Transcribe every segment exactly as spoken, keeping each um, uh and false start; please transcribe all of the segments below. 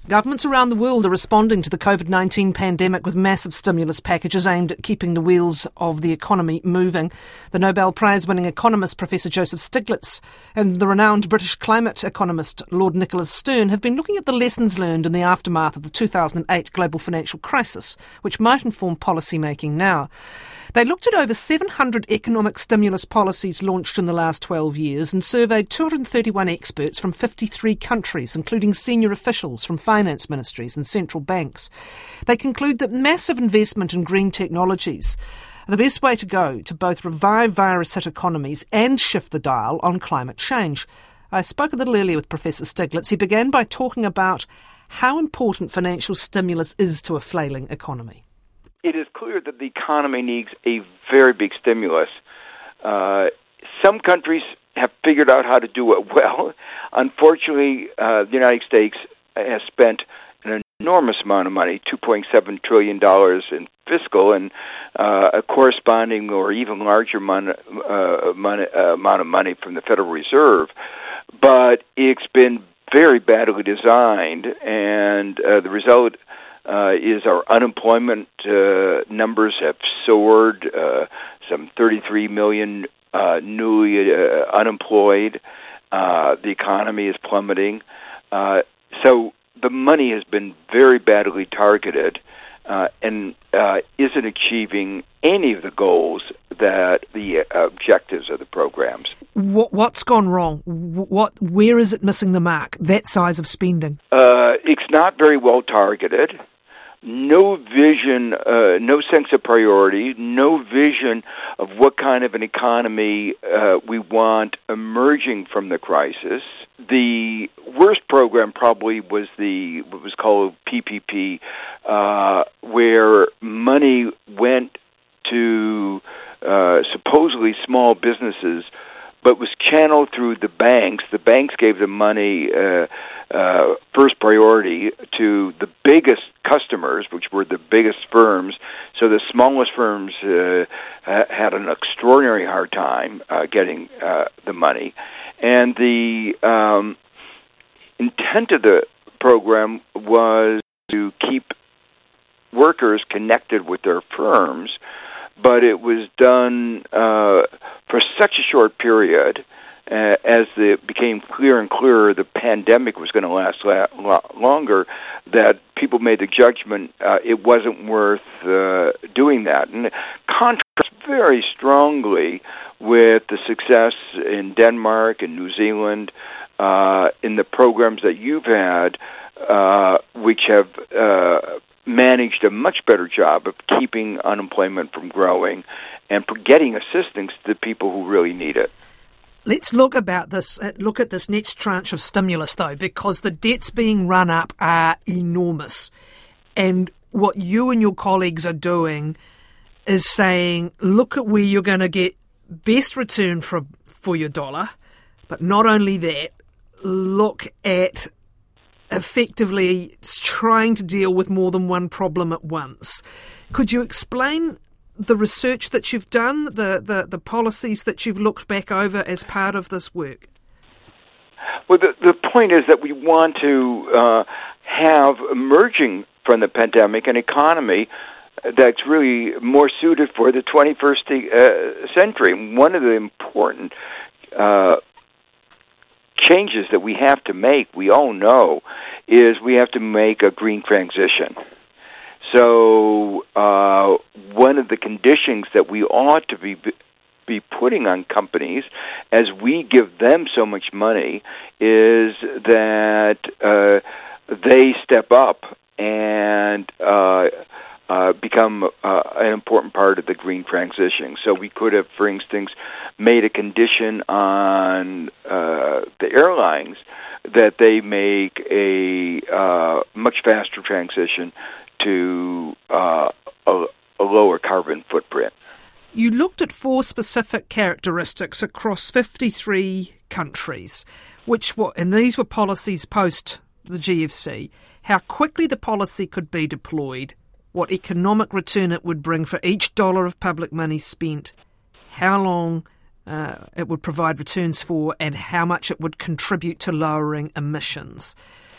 Governments around the world are responding to the covid nineteen pandemic with massive stimulus packages aimed at keeping the wheels of the economy moving. The Nobel Prize-winning economist Professor Joseph Stiglitz and the renowned British climate economist Lord Nicholas Stern have been looking at the lessons learned in the aftermath of the two thousand eight global financial crisis, which might inform policy making now. They looked at over seven hundred economic stimulus policies launched in the last twelve years and surveyed two hundred thirty-one experts from fifty-three countries, including senior officials from finance ministries and central banks. They conclude that massive investment in green technologies are the best way to go to both revive virus-hit economies and shift the dial on climate change. I spoke a little earlier with Professor Stiglitz. He began by talking about how important financial stimulus is to a flailing economy. It is clear that the economy needs a very big stimulus. Uh, some countries have figured out how to do it well. Unfortunately, uh, the United States has spent an enormous amount of money, two point seven trillion dollars in fiscal, and uh, a corresponding or even larger mon- uh, mon- uh, amount of money from the Federal Reserve. But it's been very badly designed, and uh, the result Uh, is our unemployment uh, numbers have soared, uh, some thirty-three million uh, newly uh, unemployed. Uh, the economy is plummeting. Uh, so the money has been very badly targeted uh, and uh, isn't achieving any of the goals that the uh, objectives of the programs. What, what's gone wrong? What, where is it missing the mark, that size of spending? Uh, it's not very well targeted. No vision, uh, no sense of priority, no vision of what kind of an economy uh, we want emerging from the crisis. The worst program probably was the what was called P P P, uh, where money went to uh, supposedly small businesses, but was channeled through the banks. The banks gave the money uh, uh, first priority to the biggest customers, which were the biggest firms. So the smallest firms uh, had an extraordinary hard time uh, getting uh, the money. And the um, intent of the program was to keep workers connected with their firms, but it was done uh, for such a short period. Uh, as it became clearer and clearer the pandemic was going to last la- la- longer, that people made the judgment uh, it wasn't worth uh, doing that. And it contrasts very strongly with the success in Denmark and New Zealand, uh, in the programs that you've had, uh, which have uh, managed a much better job of keeping unemployment from growing and for getting assistance to the people who really need it. Let's look about this. Look at this next tranche of stimulus, though, because the debts being run up are enormous. And what you and your colleagues are doing is saying, look at where you're going to get best return for for your dollar. But not only that, look at effectively trying to deal with more than one problem at once. Could you explain the research that you've done, the, the, the policies that you've looked back over as part of this work? Well, the, the point is that we want to uh, have emerging from the pandemic an economy that's really more suited for the twenty-first uh, century. One of the important uh, changes that we have to make, we all know, is we have to make a green transition. So uh, one of the conditions that we ought to be be putting on companies as we give them so much money is that uh, they step up and uh, uh, become uh, an important part of the green transition. So we could have, for instance, made a condition on uh, the airlines that they make a uh, much faster transition to uh, a, a lower carbon footprint. You looked at four specific characteristics across fifty-three countries, which were, and these were policies post the G F C, how quickly the policy could be deployed, what economic return it would bring for each dollar of public money spent, how long uh, it would provide returns for, and how much it would contribute to lowering emissions.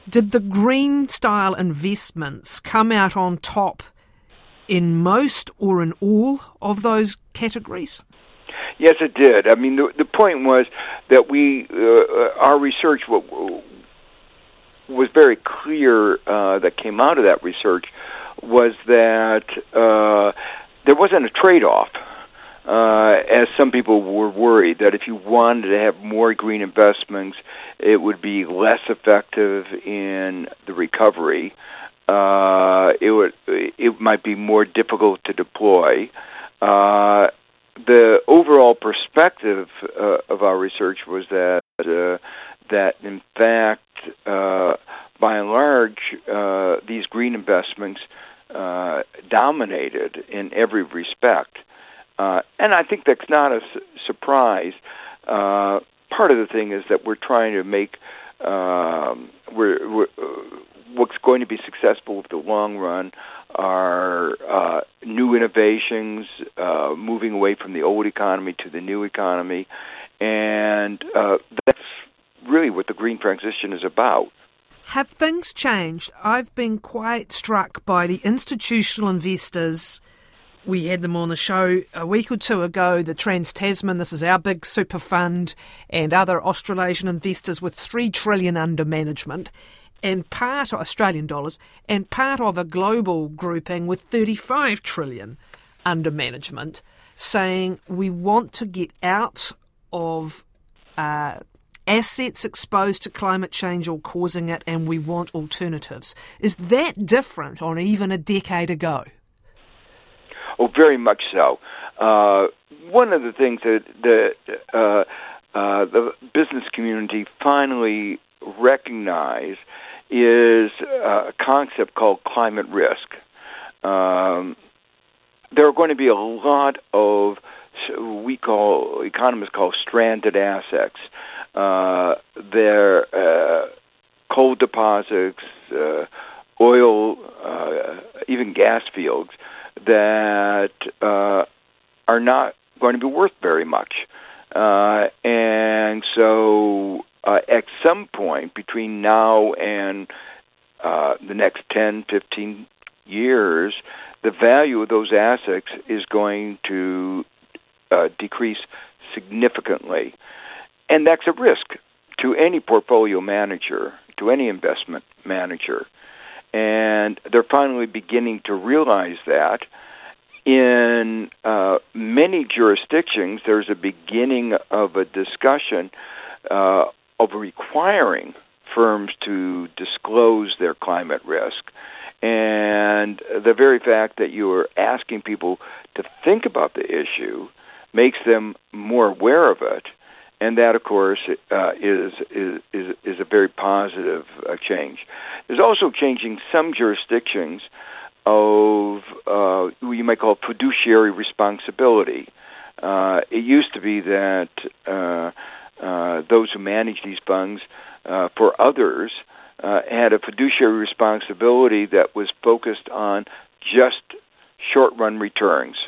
Did the green-style investments come out on top in most or in all of those categories? Yes, it did. I mean, the, the point was that we, uh, our research w- was very clear uh, that came out of that research was that uh, there wasn't a trade-off. Uh, as some people were worried that if you wanted to have more green investments, it would be less effective in the recovery. Uh, it would, it might be more difficult to deploy. Uh, the overall perspective uh, of our research was that uh, that in fact, uh, by and large, uh, these green investments uh, dominated in every respect. Uh, and I think that's not a su- surprise. Uh, part of the thing is that we're trying to make um, we're, we're, uh, what's going to be successful with the long run are uh, new innovations, uh, moving away from the old economy to the new economy, and uh, that's really what the green transition is about. Have things changed? I've been quite struck by the institutional investors. We had them on the show a week or two ago, the Trans-Tasman, this is our big super fund, and other Australasian investors with three trillion dollars under management, and part of Australian dollars, and part of a global grouping with thirty-five trillion dollars under management, saying we want to get out of uh, assets exposed to climate change or causing it, and we want alternatives. Is that different on even a decade ago? Oh, very much so. Uh, one of the things that the, uh, uh, the business community finally recognized is a concept called climate risk. Um, there are going to be a lot of we call economists call stranded assets. Uh, they're uh, coal deposits, uh, oil, uh, even gas fields that uh, are not going to be worth very much. Uh, and so uh, at some point between now and uh, the next ten, fifteen years, the value of those assets is going to uh, decrease significantly. And that's a risk to any portfolio manager, to any investment manager. And they're finally beginning to realize that. In uh, many jurisdictions, there's a beginning of a discussion uh, of requiring firms to disclose their climate risk. And the very fact that you are asking people to think about the issue makes them more aware of it. And that, of course, uh, is, is is is a very positive uh, change. There's also changing some jurisdictions of uh, what you might call fiduciary responsibility. Uh, it used to be that uh, uh, those who manage these funds uh, for others uh, had a fiduciary responsibility that was focused on just short-run returns.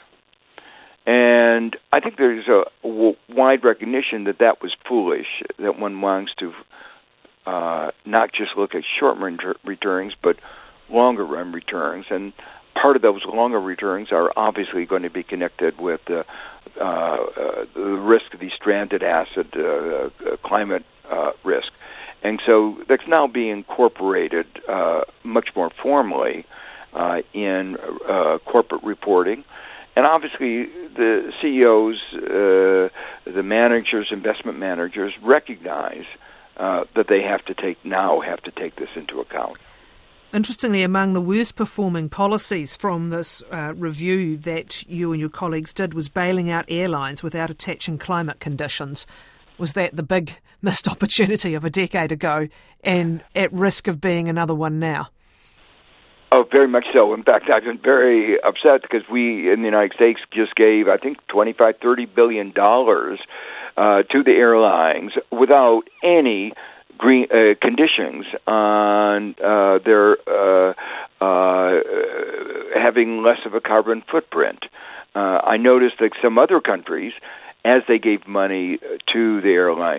And I think there's a w- wide recognition that that was foolish, that one wants to uh, not just look at short-run ter- returns, but longer-run returns. And part of those longer returns are obviously going to be connected with uh, uh, uh, the risk of these stranded asset uh, uh, climate uh, risk. And so that's now being incorporated uh, much more formally uh, in uh, corporate reporting. And obviously, the C E Os, uh, the managers, investment managers, recognize uh, that they have to take now have to take this into account. Interestingly, among the worst performing policies from this uh, review that you and your colleagues did was bailing out airlines without attaching climate conditions. Was that the big missed opportunity of a decade ago and at risk of being another one now? Oh, very much so. In fact, I've been very upset because we in the United States just gave, I think, twenty-five, thirty billion dollars uh, to the airlines without any green uh, conditions on uh, their uh, uh, having less of a carbon footprint. Uh, I noticed that some other countries, as they gave money to the airlines,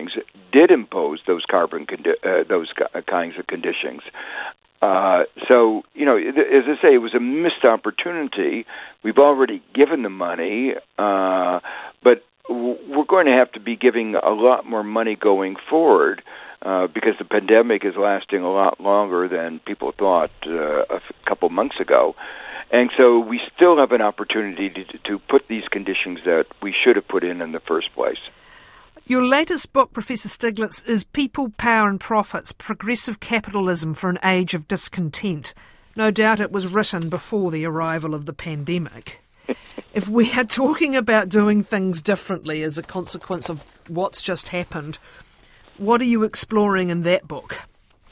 did impose those carbon condi- uh, those kinds of conditions. Uh, so, you know, as I say, it was a missed opportunity. We've already given the money, uh, but we're going to have to be giving a lot more money going forward uh, because the pandemic is lasting a lot longer than people thought uh, a couple months ago. And so we still have an opportunity to, to put these conditions that we should have put in in the first place. Your latest book, Professor Stiglitz, is People, Power and Profits, Progressive Capitalism for an Age of Discontent. No doubt it was written before the arrival of the pandemic. If we are talking about doing things differently as a consequence of what's just happened, what are you exploring in that book?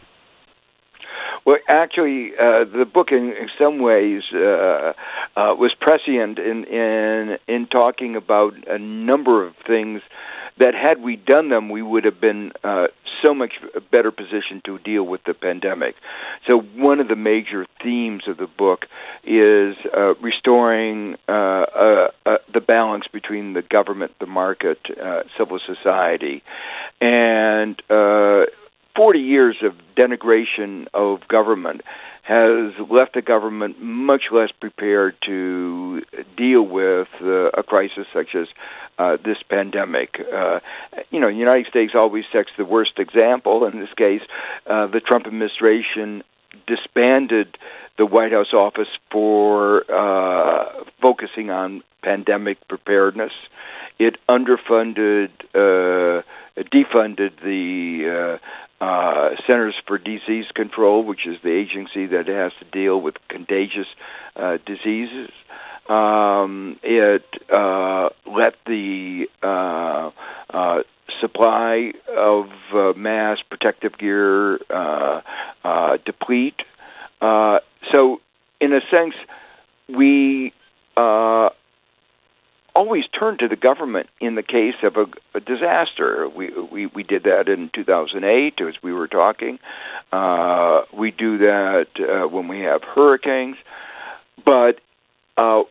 Well, actually, uh, the book, in, in some ways, uh, uh, was prescient in, in in talking about a number of things that, had we done them, we would have been uh, so much better positioned to deal with the pandemic. So one of the major themes of the book is uh, restoring uh, uh, uh, the balance between the government, the market, uh, civil society, and uh, forty years of denigration of government has left the government much less prepared to deal with uh, a crisis such as uh, this pandemic. Uh, you know, the United States always sets the worst example. In this case, uh, the Trump administration disbanded the White House office for uh, focusing on pandemic preparedness. It underfunded, uh, defunded the uh, Uh, Centers for Disease Control, which is the agency that has to deal with contagious uh, diseases. Um, it uh, let the uh, uh, supply of uh, mass protective gear uh, uh, deplete. Uh, so, in a sense, we uh, always turn to the government in the case of a, a disaster. We, we we did that in two thousand eight, as we were talking. Uh, we do that uh, when we have hurricanes. But uh,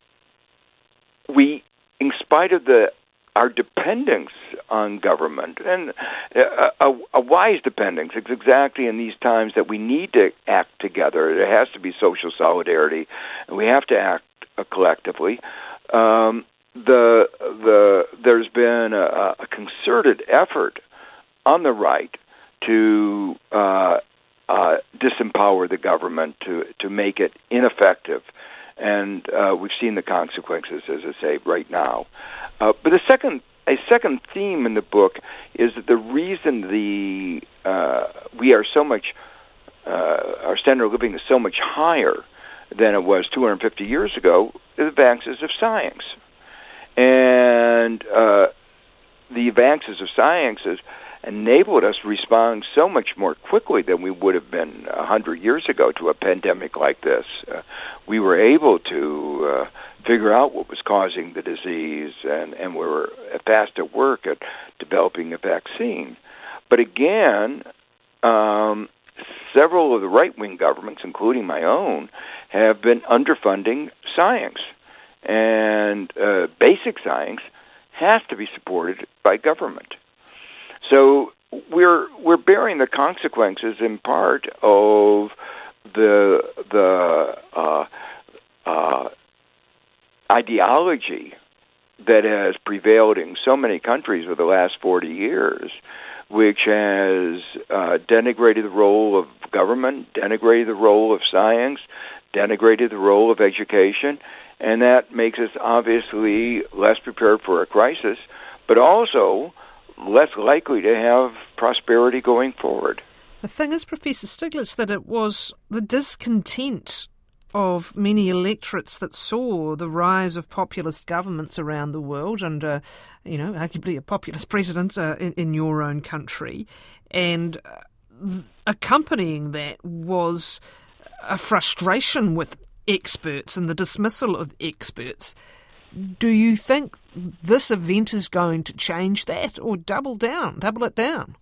we, in spite of the our dependence on government, and a, a, a wise dependence, it's exactly in these times that we need to act together. There has to be social solidarity, and we have to act uh, collectively. Um, The the there's been a, a concerted effort on the right to uh, uh, disempower the government, to to make it ineffective, and uh, we've seen the consequences, as I say, right now. Uh, but the second a second theme in the book is that the reason the uh, we are so much uh, our standard of living is so much higher than it was two hundred fifty years ago is the advances of science. And uh, the advances of science has enabled us to respond so much more quickly than we would have been a hundred years ago to a pandemic like this. Uh, we were able to uh, figure out what was causing the disease, and, and we were fast at work at developing a vaccine. But again, um, several of the right-wing governments, including my own, have been underfunding science. And uh, basic science has to be supported by government. So we're we're bearing the consequences in part of the the uh, uh, ideology that has prevailed in so many countries over the last forty years, which has uh, denigrated the role of government, denigrated the role of science, denigrated the role of education. And that makes us obviously less prepared for a crisis, but also less likely to have prosperity going forward. The thing is, Professor Stiglitz, that it was the discontent of many electorates that saw the rise of populist governments around the world and, uh, you know, arguably a populist president uh, in, in your own country. And uh, accompanying that was a frustration with experts and the dismissal of experts. Do you think this event is going to change that or double down, double it down?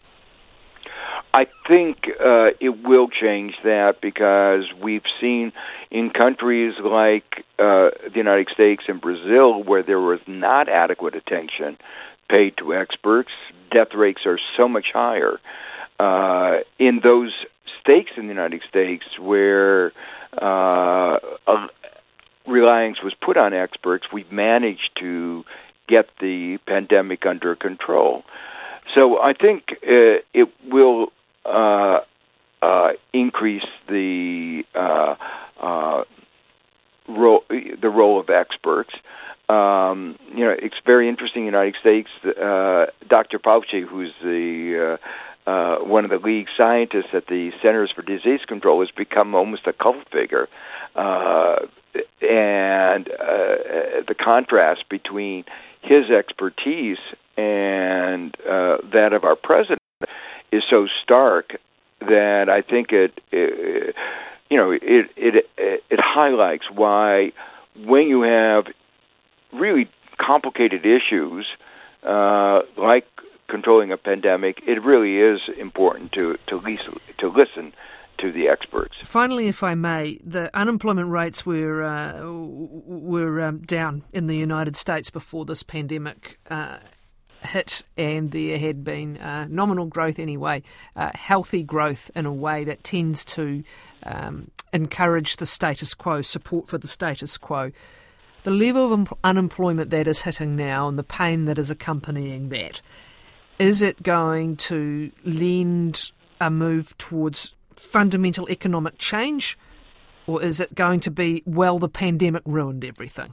I think uh, it will change that because we've seen in countries like uh, the United States and Brazil where there was not adequate attention paid to experts. Death rates are so much higher. Uh, in those states in the United States where uh, a reliance was put on experts, we've managed to get the pandemic under control. So I think uh, it will uh, uh, increase the uh, uh, role, the role of experts. Um, you know, it's very interesting in the United States. Uh, Doctor Fauci, who's the uh, uh, one of the lead scientists at the Centers for Disease Control, has become almost a cult figure. Uh, and uh, the contrast between his expertise and uh, that of our president is so stark that I think it, it you know, it, it it highlights why when you have really complicated issues uh, like controlling a pandemic, it really is important to to, least, to listen to the experts. Finally, if I may, the unemployment rates were uh, were um, down in the United States before this pandemic uh, hit, and there had been uh, nominal growth anyway, uh, healthy growth in a way that tends to um, encourage the status quo, support for the status quo. The level of um, unemployment that is hitting now and the pain that is accompanying that, is it going to lend a move towards fundamental economic change, or is it going to be, well, the pandemic ruined everything?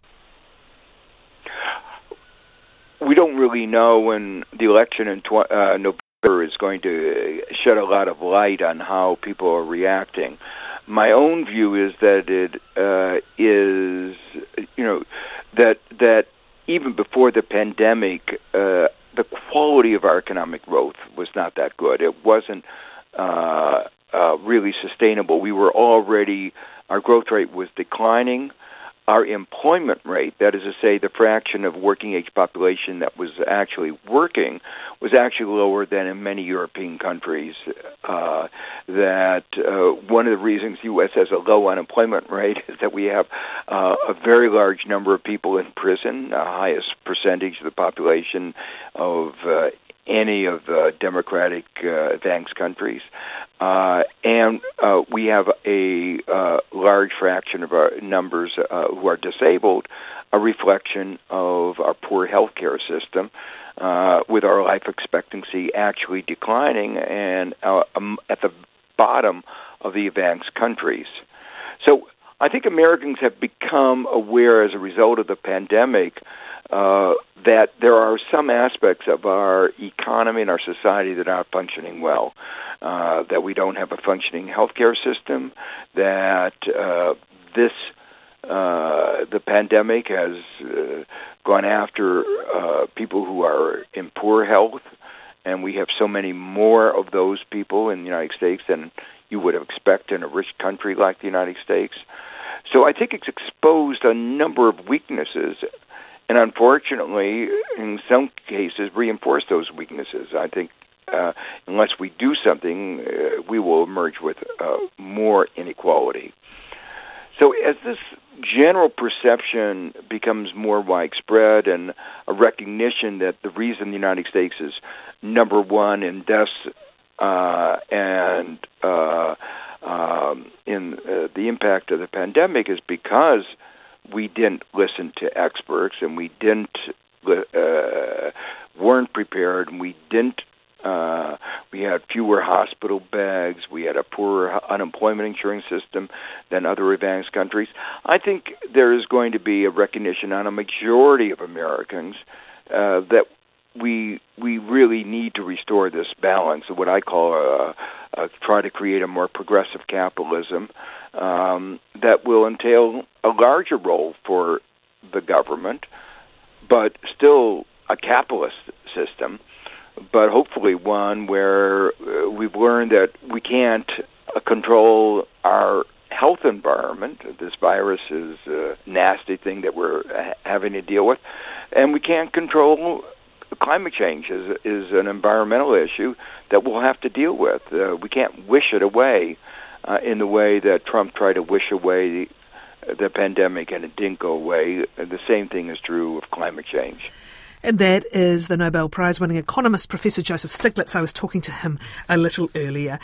We don't really know, and the election in tw- uh, November is going to shed a lot of light on how people are reacting. My own view is that it uh, is, you know, that that even before the pandemic, uh, the quality of our economic growth was not that good. It wasn't uh, uh, really sustainable. We were already, our growth rate was declining. Our employment rate, that is to say, the fraction of working-age population that was actually working, was actually lower than in many European countries. Uh, that uh, one of the reasons the U S has a low unemployment rate is that we have uh, a very large number of people in prison, the highest percentage of the population of uh, any of the democratic uh, advanced countries. Uh, and uh, we have a uh, large fraction of our numbers uh, who are disabled, a reflection of our poor healthcare system, uh, with our life expectancy actually declining and uh, um, at the bottom of the advanced countries. So I think Americans have become aware as a result of the pandemic uh, that there are some aspects of our economy and our society that are not functioning well. Uh, that we don't have a functioning healthcare system, that uh, this uh, the pandemic has uh, gone after uh, people who are in poor health, and we have so many more of those people in the United States than you would expect in a rich country like the United States. So I think it's exposed a number of weaknesses, and unfortunately, in some cases, reinforced those weaknesses. I think Uh, unless we do something, uh, we will emerge with uh, more inequality. So as this general perception becomes more widespread and a recognition that the reason the United States is number one in deaths uh, and uh, um, in uh, the impact of the pandemic is because we didn't listen to experts and we didn't uh, weren't prepared and we didn't Uh, we had fewer hospital beds. We had a poorer unemployment insurance system than other advanced countries. I think there is going to be a recognition on a majority of Americans uh, that we we really need to restore this balance of what I call a, a try to create a more progressive capitalism um, that will entail a larger role for the government, but still a capitalist system. But hopefully one where uh, we've learned that we can't uh, control our health environment. This virus is a nasty thing that we're uh, having to deal with. And we can't control climate change is, is an environmental issue that we'll have to deal with. Uh, we can't wish it away uh, in the way that Trump tried to wish away the, the pandemic and it didn't go away. The same thing is true of climate change. And that is the Nobel Prize-winning economist, Professor Joseph Stiglitz. I was talking to him a little earlier.